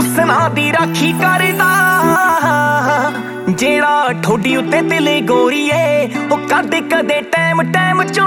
ਹੁਸਨਾ ਦੀ ਰਾਖੀ ਕਰਦਾ ਜਿਹੜਾ ਠੋਡੀ ਉੱਤੇ ਤਿਲੇ ਗੋਰੀਏ ਉਹ ਕੱਢ ਕਦੇ ਟਾਈਮ ਟਾਈਮ ਚੋਂ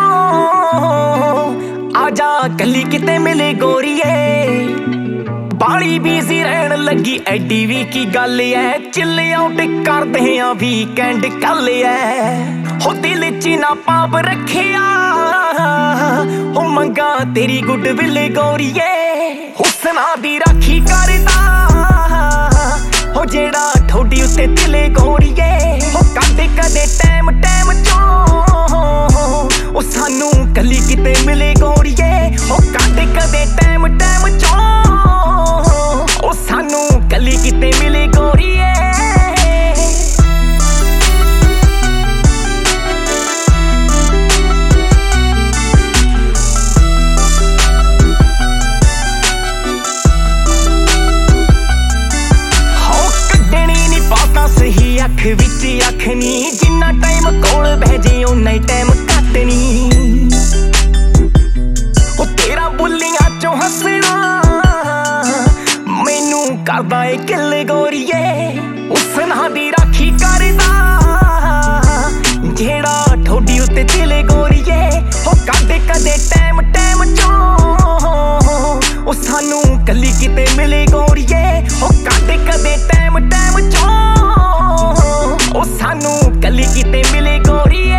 ਆ ਜਾ ਕੱਲੀ ਕਿਤੇ ਮਿਲੇ ਗੋਰੀਏ ਬਾਲੀ ਬੀਜ਼ੀ ਰਹਿਣ ਲੱਗੀ ਐਡੀ ਵੀ ਕੀ ਗੱਲ ਐ ਚਿੱਲ ਆਊਟ ਕਰਦੇ ਆ ਵੀਕਐਂਡ ਕੱਲ ਐ ਹੋ ਦਿਲ ਚ ਨਾ ਪਾਪ ਰੱਖਿਆ ਹੋ ਮੰਗਾ ਤੇਰੀ ਗੁੱਡ ਵਿਲ ਗੋਰੀਏ ਹੁਸਨਾ ਦੀ ਰਾਖੀ ਕਰਦਾ ਹੋ ਜਿਹੜਾ ਠੋਡੀ ਉੱਤੇ ਤਿਲੇ ਗੋਰੀਏ ਹੋ ਕੱਢ ਕਦੇ ਟਾਈਮ ਟਾਈਮ ਚੋਂ ਉਹ ਸਾਨੂੰ ਕੱਲੀ ਕਿਤੇ ਮਿਲੇ ਗੋਰੀਏ ਹੋ ਕੱਢ ਕਦੇ ਟਾਈਮ ਟਾਈਮ ਚੋਂ ਉਹ ਸਾਨੂੰ ਕੱਲੀ ਕਿਤੇ ਮਿਲੇ ਗੋਰੀਏ ਸਹੀ ਅੱਖ ਵਿੱਚ ਅੱਖ ਨੀ ਜਿੰਨਾ ਟਾਈਮ ਕੋਲ ਬਹਿ ਜੇ ਓਨਾ ਹੀ ਟਾਈਮ ਘੱਟ ਨੀ ਉਹ ਤੇਰਾ ਬੁੱਲੀਆਂ ਚੋਂ ਹੱਸਣਾ ਮੈਨੂੰ ਕਰਦਾ ਏ ਕਿੱਲ ਗੋਰੀਏ ਹੁਸਨਾ ਦੀ ਰਾਖੀ ਕਰਦਾ ਜਿਹੜਾ ਠੋਡੀ ਉੱਤੇ ਤਿਲੇ ਗੋਰੀਏ ਉਹ ਕੱਢ ਕਦੇ ਟਾਈਮ ਟਾਈਮ ਚੋਂ ਉਹ ਸਾਨੂੰ ਕੱਲੀ ਕਿਤੇ ਮਿਲੇ ਗੋਰੀਏ ਉਹ ਕੱਢ ਕਦੇ ਟਾਈਮ ਟਾਈਮ ਚੋਂ ਉਹ ਸਾਨੂੰ ਕੱਲੀ ਕਿਤੇ ਮਿਲੇ ਗੋਰੀਏ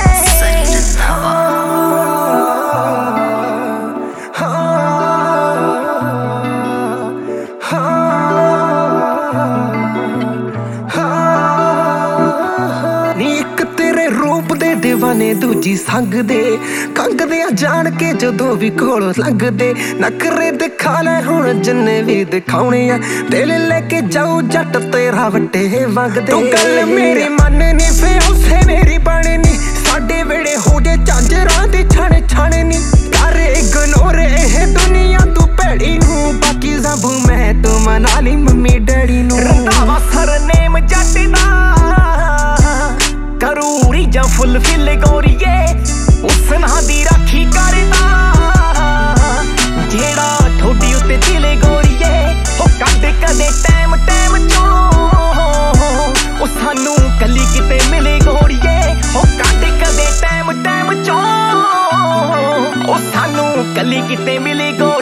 ਨੀ ਇੱਕ ਤੇਰੇ ਰੂਪ ਦੇ دیਵਾਨੇ ਦੂਜੀ ਸੰਗ ਦੇ ਕੰਗਦਿਆਂ ਜਾਣ ਕੇ ਜਦੋਂ ਵੀ ਕੋਲੋਂ ਲੰਘਦੇ ਨਖਰੇ ਦਿਖਾ ਲੈ ਹੁਣ ਜਿੰਨੇ ਵੀ ਦਿਖਾਉਣੇ ਆ ਦਿਲ ਲੈ ਕੇ ਜਾਊ ਜੱਟ ਤੇਰਾ ਵੱਡੇ ਵਗਦੇ ਤੂੰ ਗੱਲ ਮੇਰੀ ਮਨ ਨੀ ਫੇ ਉਸੇ ਮੇਰੀ ਬਣੇ ਨੀ ਸਾਡੇ ਵੇੜੇ ਹੋ ਜੇ ਝਾਂਜਰਾਂ ਦੇ ਛਣ ਛਣ ਨੀ ਕਰ ਇਗਨੋਰ ਇਹ ਦੁਨੀਆ ਤੂੰ ਭੈੜੀ ਨੂੰ ਬਾਕੀ ਸਭ ਮੈਂ ਤੂੰ ਮਨਾ ਲਈ ਮੰਮੀ ਡੈਡੀ ਨੂੰ ਰੰਧਾਵਾ ਸਰਨੇਮ ਜੱਟ ਦਾ ਕਰੂਰੀ ਜਾਂ ਫੁੱਲ ਫਿਲ ਗੋਰੀਏ ਹੁਸਨਾ ਦੀ ਰਾਖੀ ਕਰਦਾ ਜਿਹੜਾ ਠੋਡੀ ਉੱਤੇ ਤਿਲੇ ਗੋਰੀਏ ਉਹ ਕੱਢ ਕਦੇ ਟਾਈਮ ਟਾਈਮ ਚੋਂ ਉਹ ਸਾਨੂੰ ਕੱਲੀ ਕਿਤੇ ਮਿਲੇ ਗੋਰੀਏ ਉਹ ਕੱਢ ਕਦੇ ਟਾਈਮ ਟਾਈਮ ਚੋਂ ਉਹ ਸਾਨੂੰ ਕੱਲੀ ਕਿਤੇ ਮਿਲੇ ਗੋਰੀਏ